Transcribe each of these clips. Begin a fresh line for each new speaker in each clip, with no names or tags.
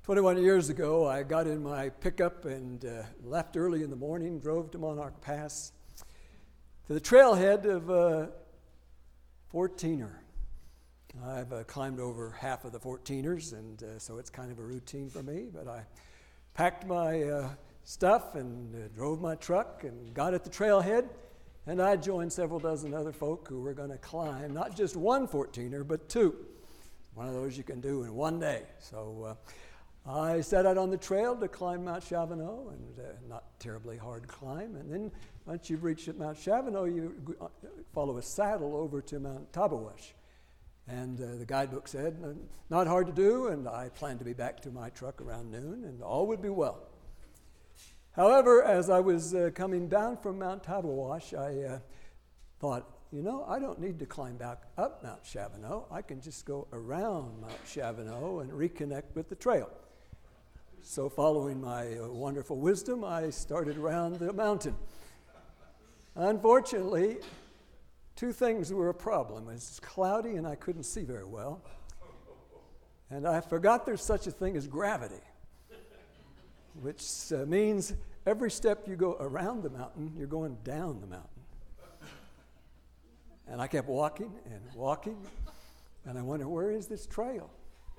21 years ago, I got in my pickup and left early in the morning, drove to Monarch Pass to the trailhead of a 14er. I've climbed over half of the 14ers, and so it's kind of a routine for me, but I packed my stuff and drove my truck and got at the trailhead, and I joined several dozen other folk who were going to climb not just one 14er, but two. One of those you can do in one day. So I set out on the trail to climb Mount Chavano, and not terribly hard climb. And then once you've reached Mount Chavano, you follow a saddle over to Mount Tabawash. And the guidebook said, not hard to do, and I planned to be back to my truck around noon, and all would be well. However, as I was coming down from Mount Tabawash, I thought, I don't need to climb back up Mount Chavano. I can just go around Mount Chavano and reconnect with the trail. So following my wonderful wisdom, I started around the mountain. Unfortunately, two things were a problem. It was cloudy and I couldn't see very well. And I forgot there's such a thing as gravity, which means every step you go around the mountain, you're going down the mountain. And I kept walking, and I wondered, where is this trail?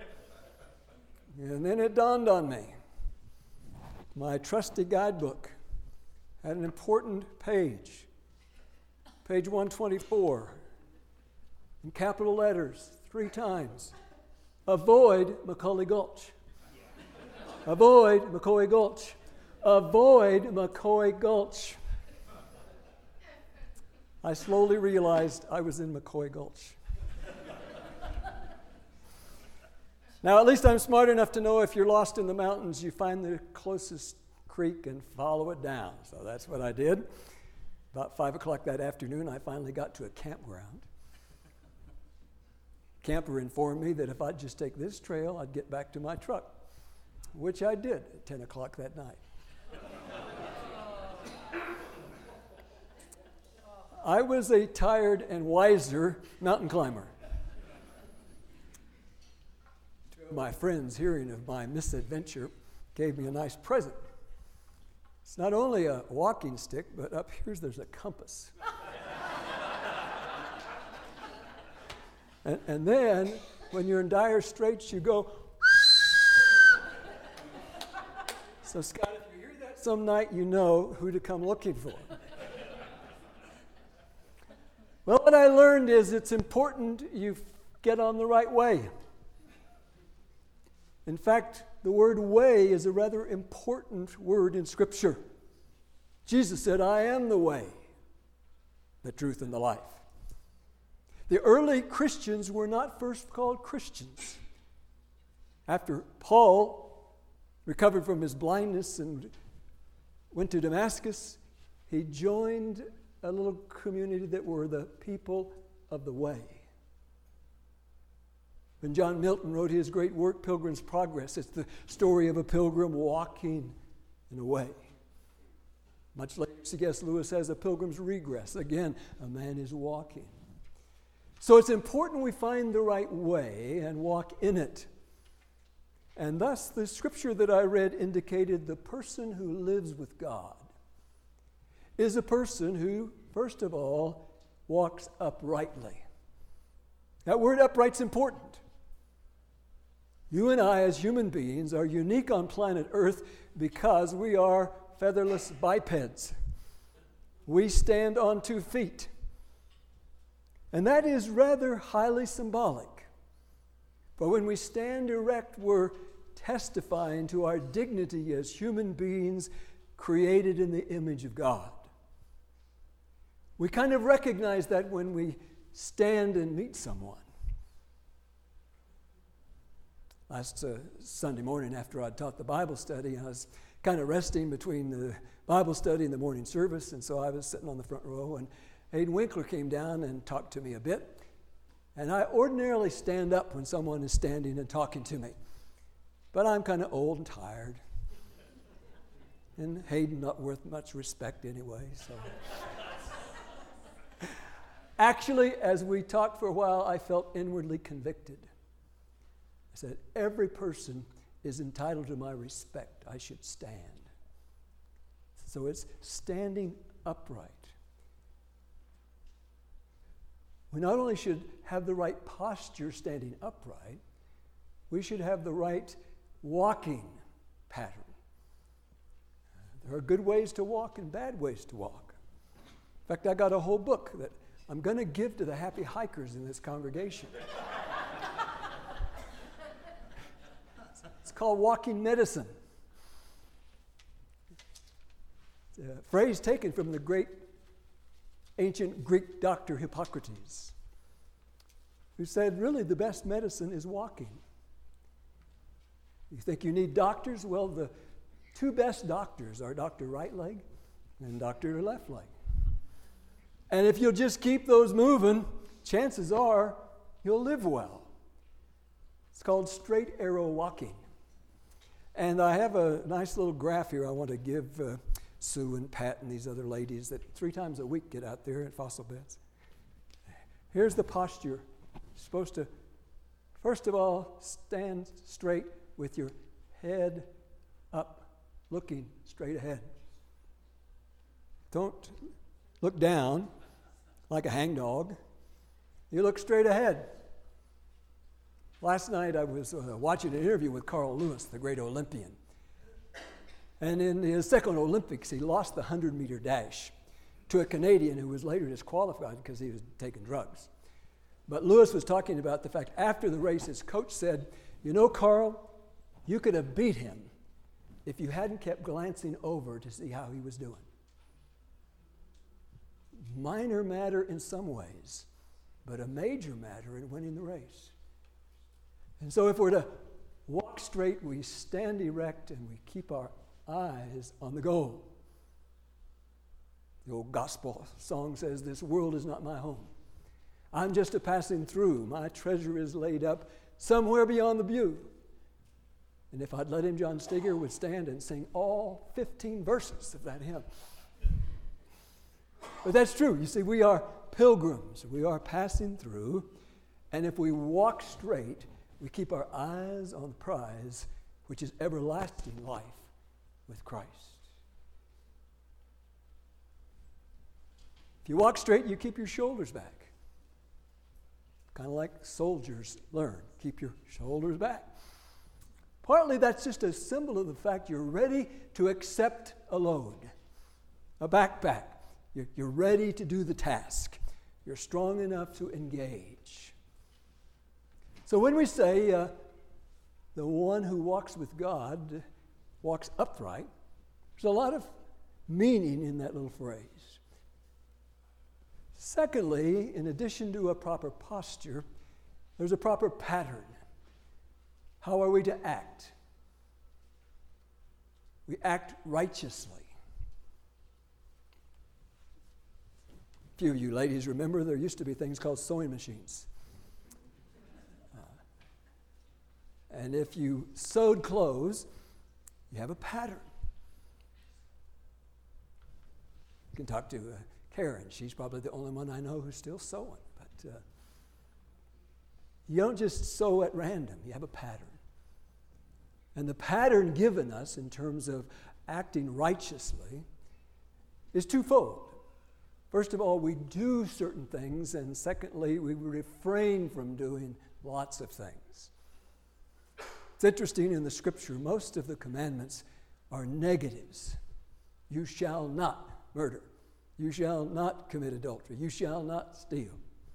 And then it dawned on me. My trusty guidebook had an important page 124, in capital letters, 3 times. Avoid McCully Gulch. Avoid McCoy Gulch. Avoid McCoy Gulch. I slowly realized I was in McCoy Gulch. Now, at least I'm smart enough to know if you're lost in the mountains, you find the closest creek and follow it down. So that's what I did. About 5 o'clock that afternoon, I finally got to a campground. Camper informed me that if I'd just take this trail, I'd get back to my truck, which I did at 10 o'clock that night. I was a tired and wiser mountain climber. Two of my friends, hearing of my misadventure, gave me a nice present. It's not only a walking stick, but up here there's a compass. and then, when you're in dire straits, you go. So, Scott, if you hear that some night, you know who to come looking for. Well, what I learned is it's important you get on the right way. In fact, the word way is a rather important word in Scripture. Jesus said, I am the way, the truth, and the life. The early Christians were not first called Christians. After Paul recovered from his blindness and went to Damascus, he joined a little community that were the people of the way. When John Milton wrote his great work, Pilgrim's Progress, it's the story of a pilgrim walking in a way. Much later, C.S. Lewis has a pilgrim's regress. Again, a man is walking. So it's important we find the right way and walk in it. And thus, the scripture that I read indicated the person who lives with God is a person who, first of all, walks uprightly. That word upright's important. You and I, as human beings, are unique on planet Earth because we are featherless bipeds. We stand on 2 feet. And that is rather highly symbolic. But when we stand erect, we're testifying to our dignity as human beings created in the image of God. We kind of recognize that when we stand and meet someone. Last Sunday morning after I'd taught the Bible study, I was kind of resting between the Bible study and the morning service, and so I was sitting on the front row, and Hayden Winkler came down and talked to me a bit. And I ordinarily stand up when someone is standing and talking to me. But I'm kind of old and tired. And Hayden not worth much respect anyway, so... Actually, as we talked for a while, I felt inwardly convicted. I said, every person is entitled to my respect. I should stand. So it's standing upright. We not only should have the right posture standing upright, we should have the right walking pattern. There are good ways to walk and bad ways to walk. In fact, I got a whole book that I'm going to give to the happy hikers in this congregation. It's called Walking Medicine. It's a phrase taken from the great ancient Greek doctor Hippocrates, who said, really, the best medicine is walking. You think you need doctors? Well, the two best doctors are Dr. Right Leg and Dr. Left Leg. And if you'll just keep those moving, chances are you'll live well. It's called straight arrow walking. And I have a nice little graph here I want to give Sue and Pat and these other ladies that 3 times a week get out there at Fossil Beds. Here's the posture. You're supposed to, first of all, stand straight with your head up, looking straight ahead. Don't look down like a hangdog. You look straight ahead. Last night I was watching an interview with Carl Lewis, the great Olympian. And in his second Olympics, he lost the 100-meter dash to a Canadian who was later disqualified because he was taking drugs. But Lewis was talking about the fact after the race, his coach said, you know, Carl, you could have beat him if you hadn't kept glancing over to see how he was doing. Minor matter in some ways, but a major matter in winning the race. And so if we're to walk straight, we stand erect and we keep our eyes on the goal. The old gospel song says, this world is not my home. I'm just a passing through. My treasure is laid up somewhere beyond the view. And if I'd let him, John Steger would stand and sing all 15 verses of that hymn. But that's true. You see, we are pilgrims. We are passing through. And if we walk straight, we keep our eyes on the prize, which is everlasting life with Christ. If you walk straight, you keep your shoulders back. Kind of like soldiers learn. Keep your shoulders back. Partly that's just a symbol of the fact you're ready to accept a load, a backpack. You're ready to do the task. You're strong enough to engage. So when we say the one who walks with God walks upright, there's a lot of meaning in that little phrase. Secondly, in addition to a proper posture, there's a proper pattern. How are we to act? We act righteously. A few of you ladies remember there used to be things called sewing machines. And if you sewed clothes, you have a pattern. You can talk to Karen. She's probably the only one I know who's still sewing. But you don't just sew at random. You have a pattern. And the pattern given us in terms of acting righteously is twofold. First of all, we do certain things, and secondly, we refrain from doing lots of things. It's interesting in the scripture, most of the commandments are negatives. You shall not murder. You shall not commit adultery. You shall not steal.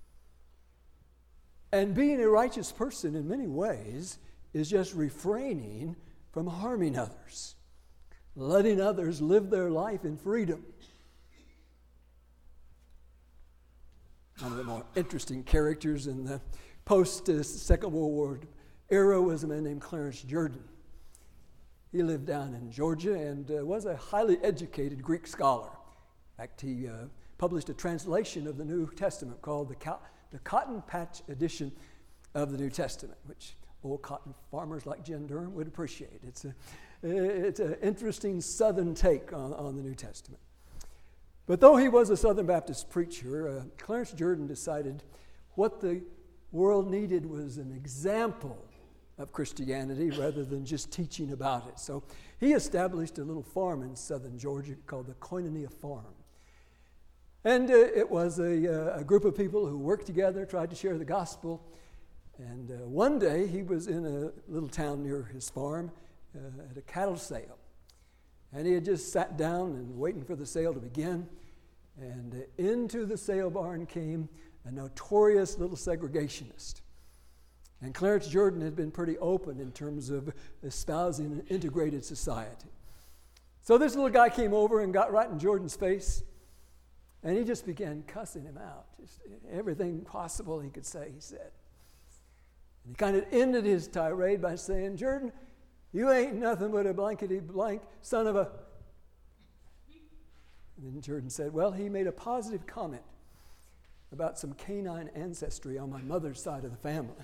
And being a righteous person in many ways is just refraining from harming others, letting others live their life in freedom. One of the more interesting characters in the post-Second World War era was a man named Clarence Jordan. He lived down in Georgia and was a highly educated Greek scholar. In fact, he published a translation of the New Testament called the Cotton Patch Edition of the New Testament, which old cotton farmers like Jen Durham would appreciate. It's an interesting Southern take on the New Testament. But though he was a Southern Baptist preacher, Clarence Jordan decided what the world needed was an example of Christianity rather than just teaching about it. So he established a little farm in southern Georgia called the Koinonia Farm. And it was a group of people who worked together, tried to share the gospel. And one day he was in a little town near his farm at a cattle sale. And he had just sat down and waiting for the sale to begin. And into the sale barn came a notorious little segregationist. And Clarence Jordan had been pretty open in terms of espousing an integrated society. So this little guy came over and got right in Jordan's face. And he just began cussing him out. Just everything possible he could say, he said. And he kind of ended his tirade by saying, "Jordan, you ain't nothing but a blankety-blank son of a..." And then Jordan said, "Well, he made a positive comment about some canine ancestry on my mother's side of the family."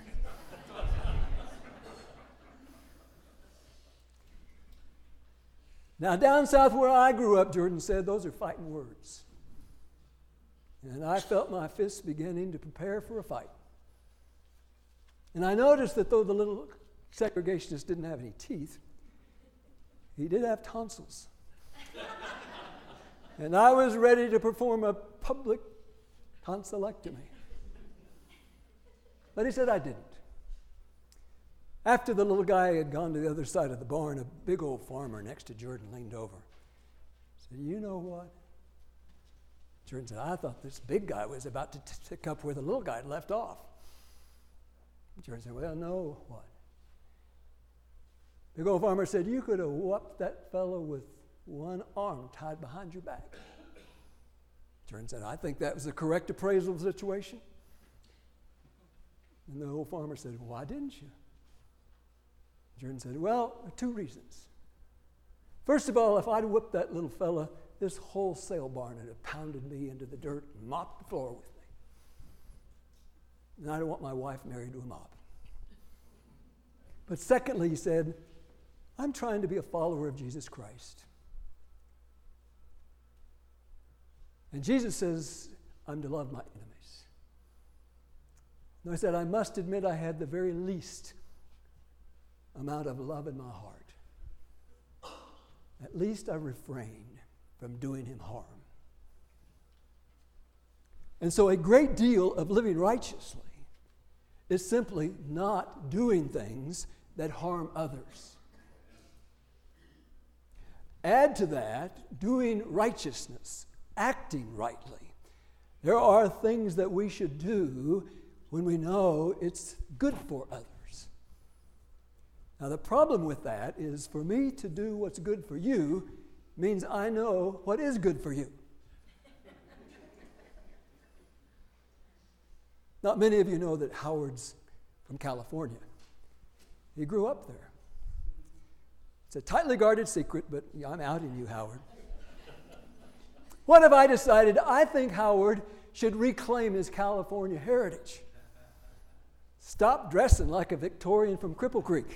Now, down south where I grew up, Jordan said, those are fighting words. And I felt my fists beginning to prepare for a fight. And I noticed that though the little segregationist didn't have any teeth, he did have tonsils. And I was ready to perform a public tonsillectomy. But he said I didn't. After the little guy had gone to the other side of the barn, a big old farmer next to Jordan leaned over and said, "You know what?" Jordan said, "I thought this big guy was about to pick up where the little guy had left off." Jordan said, "Well, no, what?" The big old farmer said, "You could have whooped that fellow with one arm tied behind your back." Jordan said, "I think that was the correct appraisal of the situation." And the old farmer said, "Why didn't you?" Jordan said, "Well, 2 reasons. First of all, if I'd whipped that little fella, this whole sale barn would have pounded me into the dirt and mopped the floor with me. And I don't want my wife married to a mop. But secondly," he said, "I'm trying to be a follower of Jesus Christ. And Jesus says, I'm to love my enemies." And I said, "I must admit I had the very least amount of love in my heart. At least I refrained from doing him harm." And so a great deal of living righteously is simply not doing things that harm others. Add to that doing righteousness, acting rightly. There are things that we should do when we know it's good for others. Now, the problem with that is for me to do what's good for you means I know what is good for you. Not many of you know that Howard's from California. He grew up there. It's a tightly guarded secret, but I'm outing you, Howard. What have I decided? I think Howard should reclaim his California heritage. Stop dressing like a Victorian from Cripple Creek.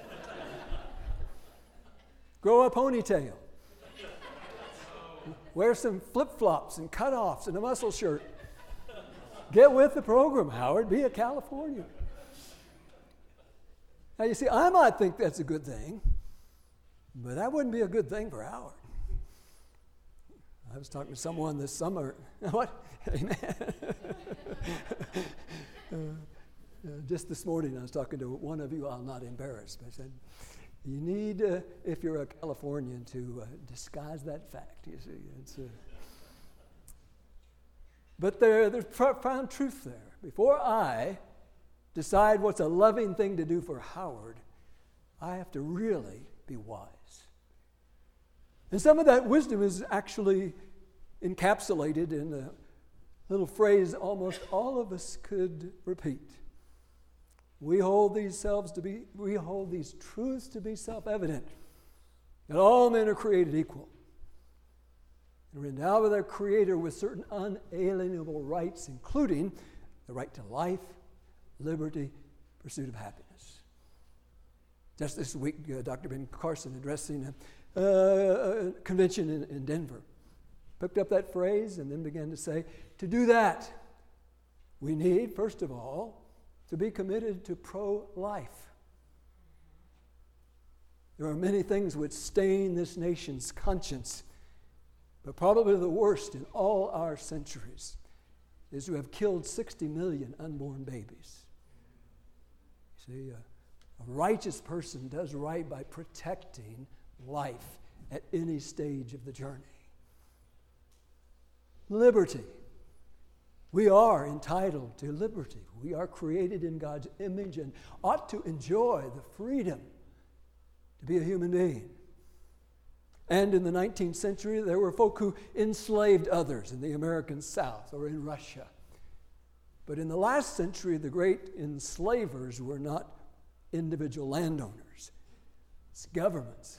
Grow a ponytail. Wear some flip-flops and cutoffs and a muscle shirt. Get with the program, Howard. Be a Californian. Now, you see, I might think that's a good thing, but that wouldn't be a good thing for Howard. I was talking to someone this summer. What? Amen. Just this morning, I was talking to one of you I'll not embarrass. But I said, you need, if you're a Californian, to disguise that fact. You see, but there's profound truth there. Before I decide what's a loving thing to do for Howard, I have to really be wise. And some of that wisdom is actually encapsulated in a little phrase almost all of us could repeat. We hold these truths to be self-evident, that all men are created equal, and are endowed with their Creator with certain unalienable rights, including the right to life, liberty, pursuit of happiness. Just this week, Dr. Ben Carson addressing a convention in Denver picked up that phrase and then began to say, to do that, we need, first of all, to be committed to pro-life. There are many things which stain this nation's conscience, but probably the worst in all our centuries is to have killed 60 million unborn babies. See, a righteous person does right by protecting life at any stage of the journey. Liberty. We are entitled to liberty. We are created in God's image and ought to enjoy the freedom to be a human being. And in the 19th century, there were folk who enslaved others in the American South or in Russia. But in the last century, the great enslavers were not individual landowners. It's governments.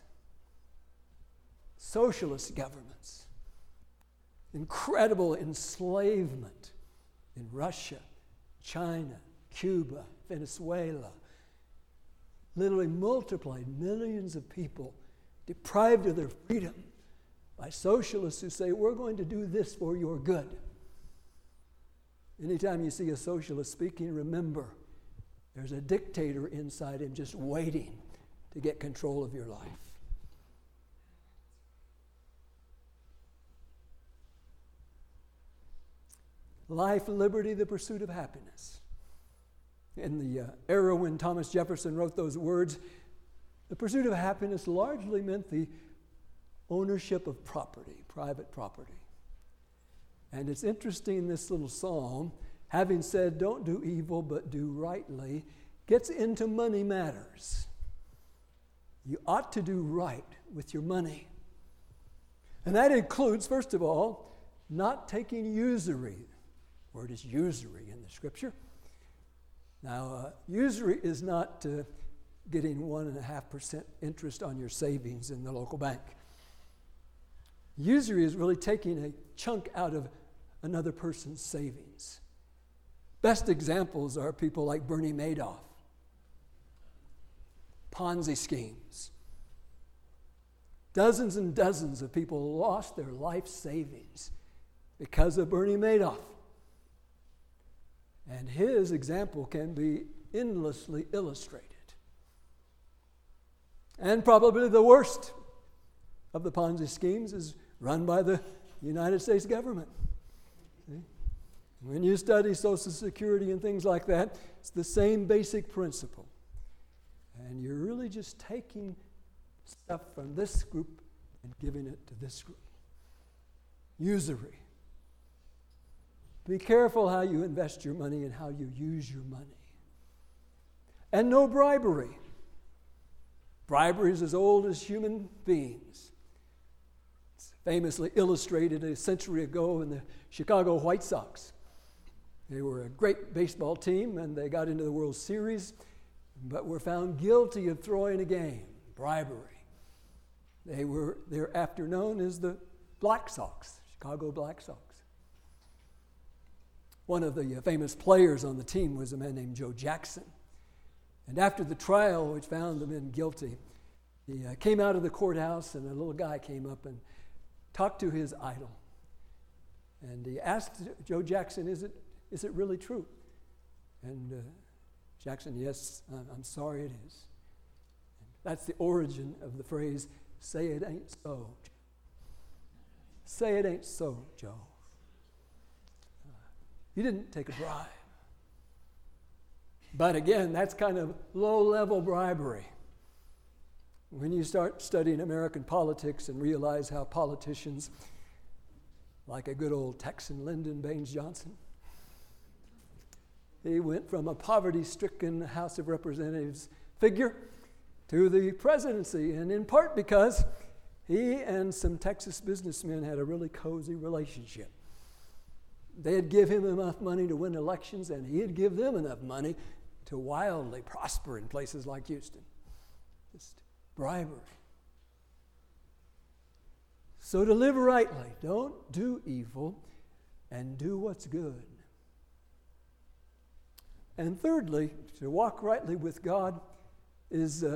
Socialist governments. Incredible enslavement in Russia, China, Cuba, Venezuela. Literally multiplied, millions of people deprived of their freedom by socialists who say, we're going to do this for your good. Anytime you see a socialist speaking, remember, there's a dictator inside him just waiting to get control of your life. Life, liberty, the pursuit of happiness. In the era when Thomas Jefferson wrote those words, the pursuit of happiness largely meant the ownership of property, private property. And it's interesting, this little psalm, having said, don't do evil, but do rightly, gets into money matters. You ought to do right with your money. And that includes, first of all, not taking usury. The word is usury in the Scripture. Now, usury is not getting 1.5% interest on your savings in the local bank. Usury is really taking a chunk out of another person's savings. Best examples are people like Bernie Madoff, Ponzi schemes. Dozens and dozens of people lost their life savings because of Bernie Madoff. And his example can be endlessly illustrated. And probably the worst of the Ponzi schemes is run by the United States government. See? When you study Social Security and things like that, it's the same basic principle. And you're really just taking stuff from this group and giving it to this group. Usury. Be careful how you invest your money and how you use your money. And no bribery. Bribery is as old as human beings. It's famously illustrated a century ago in the Chicago White Sox. They were a great baseball team and they got into the World Series, but were found guilty of throwing a game, bribery. They're after known as the Black Sox, Chicago Black Sox. One of the famous players on the team was a man named Joe Jackson. And after the trial, which found the men guilty, he came out of the courthouse and a little guy came up and talked to his idol. And he asked Joe Jackson, is it really true? And Jackson, yes, I'm sorry it is. And that's the origin of the phrase, say it ain't so. Say it ain't so, Joe. You didn't take a bribe. But again, that's kind of low-level bribery. When you start studying American politics and realize how politicians, like a good old Texan Lyndon Baines Johnson, he went from a poverty-stricken House of Representatives figure to the presidency, and in part because he and some Texas businessmen had a really cozy relationship. They'd give him enough money to win elections, and he'd give them enough money to wildly prosper in places like Houston. Just bribery. So to live rightly, don't do evil, and do what's good. And thirdly, to walk rightly with God is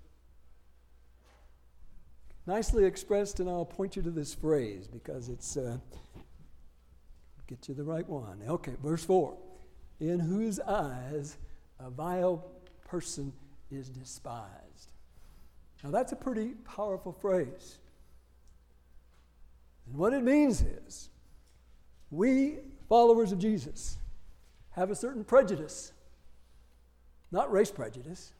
nicely expressed, and I'll point you to this phrase because it's get you the right one. Okay, verse 4. In whose eyes a vile person is despised. Now that's a pretty powerful phrase. And what it means is, we, followers of Jesus, have a certain prejudice. Not race prejudice.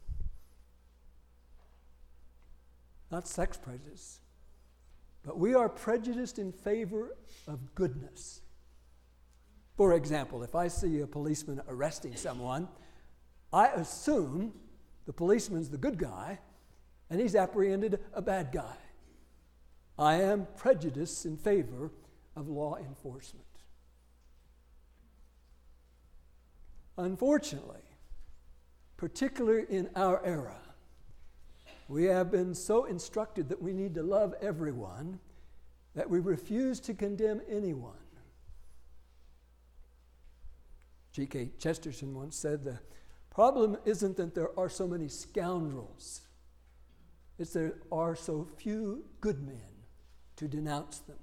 Not sex prejudice. But we are prejudiced in favor of goodness. For example, if I see a policeman arresting someone, I assume the policeman's the good guy and he's apprehended a bad guy. I am prejudiced in favor of law enforcement. Unfortunately, particularly in our era, we have been so instructed that we need to love everyone that we refuse to condemn anyone. G.K. Chesterton once said, the problem isn't that there are so many scoundrels, it's there are so few good men to denounce them.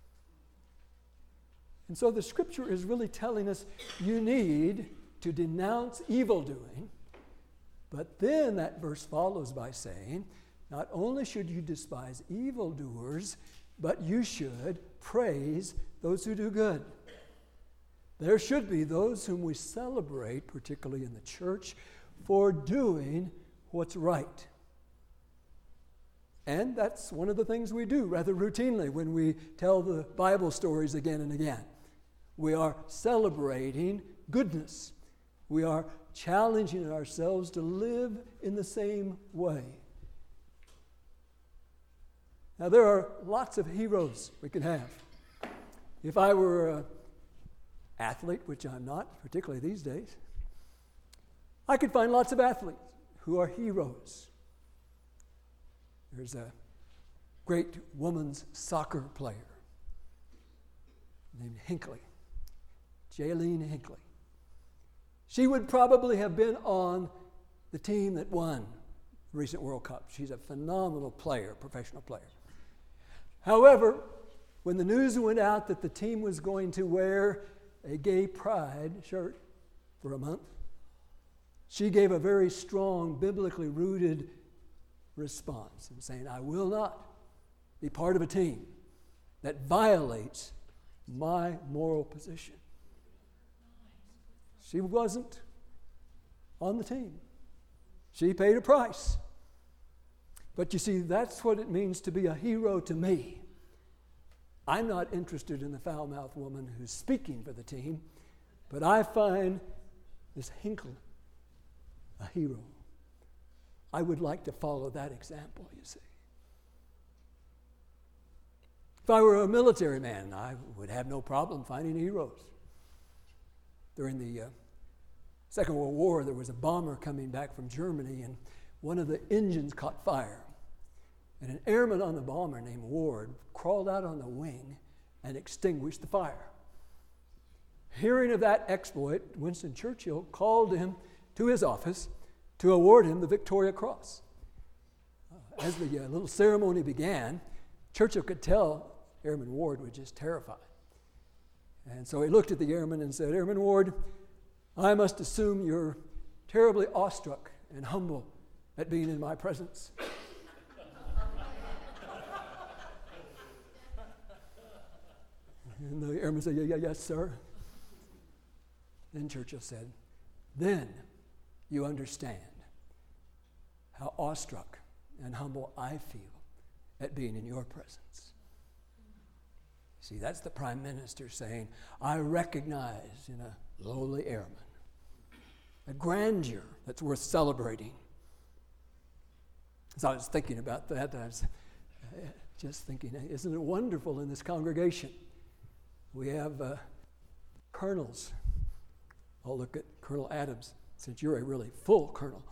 And so the scripture is really telling us you need to denounce evildoing, but then that verse follows by saying, not only should you despise evildoers, but you should praise those who do good. There should be those whom we celebrate, particularly in the church, for doing what's right. And that's one of the things we do rather routinely when we tell the Bible stories again and again. We are celebrating goodness. We are challenging ourselves to live in the same way. Now, there are lots of heroes we can have. If I were an athlete, which I'm not, particularly these days, I could find lots of athletes who are heroes. There's a great women's soccer player named Hinckley, Jaylene Hinckley. She would probably have been on the team that won the recent World Cup. She's a phenomenal player, professional player. However, when the news went out that the team was going to wear a gay pride shirt for a month, she gave a very strong, biblically rooted response in saying, I will not be part of a team that violates my moral position. She wasn't on the team. She paid a price. But you see, that's what it means to be a hero to me. I'm not interested in the foul-mouthed woman who's speaking for the team, but I find this Hinckley a hero. I would like to follow that example, you see. If I were a military man, I would have no problem finding heroes. During the Second World War, there was a bomber coming back from Germany, and one of the engines caught fire. And an airman on the bomber named Ward crawled out on the wing and extinguished the fire. Hearing of that exploit, Winston Churchill called him to his office to award him the Victoria Cross. As the little ceremony began, Churchill could tell Airman Ward was just terrified. And so he looked at the airman and said, Airman Ward, I must assume you're terribly awestruck and humble at being in my presence. And the airman said, yes, sir. Then Churchill said, then you understand how awestruck and humble I feel at being in your presence. See, that's the Prime Minister saying, I recognize in a lowly airman a grandeur that's worth celebrating. As I was thinking about that, I was just thinking, isn't it wonderful in this congregation? We have colonels. I'll look at Colonel Adams, since you're a really full colonel,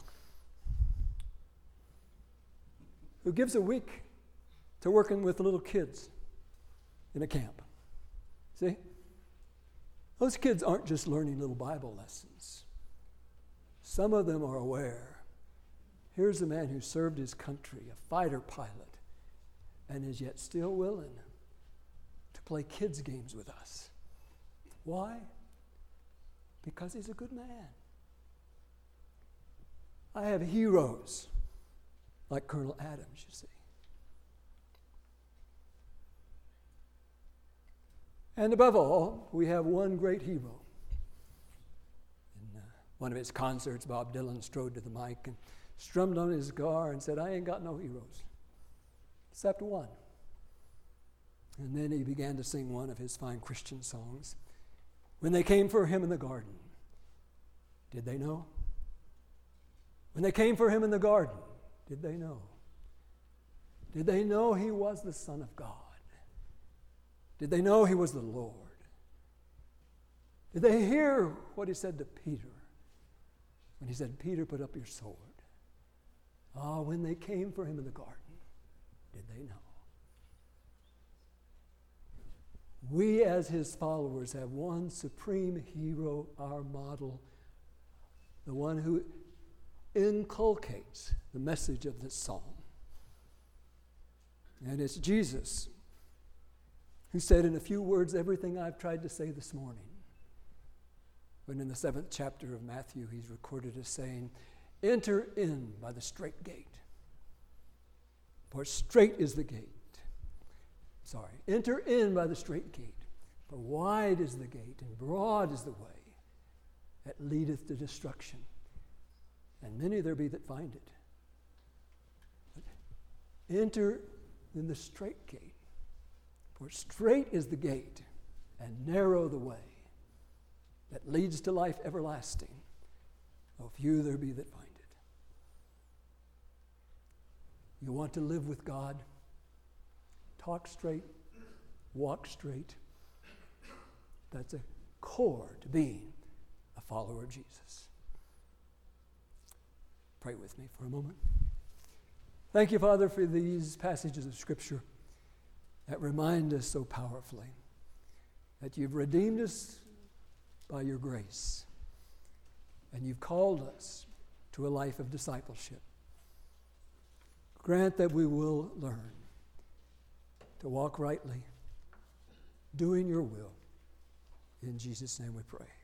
who gives a week to working with little kids in a camp. See? Those kids aren't just learning little Bible lessons. Some of them are aware. Here's a man who served his country, a fighter pilot, and is yet still willing to play kids' games with us. Why? Because he's a good man. I have heroes like Colonel Adams, you see. And above all, we have one great hero. In one of his concerts, Bob Dylan strode to the mic and strummed on his guitar and said, "I ain't got no heroes, except one." And then he began to sing one of his fine Christian songs. When they came for him in the garden, did they know? When they came for him in the garden, did they know? Did they know he was the Son of God? Did they know he was the Lord? Did they hear what he said to Peter when he said, "Peter, put up your sword"? Ah, when they came for him in the garden, did they know? We as his followers have one supreme hero, our model, the one who inculcates the message of this psalm. And it's Jesus who said in a few words everything I've tried to say this morning. When in the 7th chapter of Matthew, he's recorded as saying, "Enter in by the strait gate, for strait is the gate." Enter in by the strait gate, for wide is the gate and broad is the way that leadeth to destruction, and many there be that find it. But enter in the strait gate, for strait is the gate and narrow the way that leads to life everlasting, though few there be that find it. You want to live with God? Talk straight, walk straight. That's a core to being a follower of Jesus. Pray with me for a moment. Thank you, Father, for these passages of Scripture that remind us so powerfully that you've redeemed us by your grace, and you've called us to a life of discipleship. Grant that we will learn to walk rightly, doing your will. In Jesus' name we pray.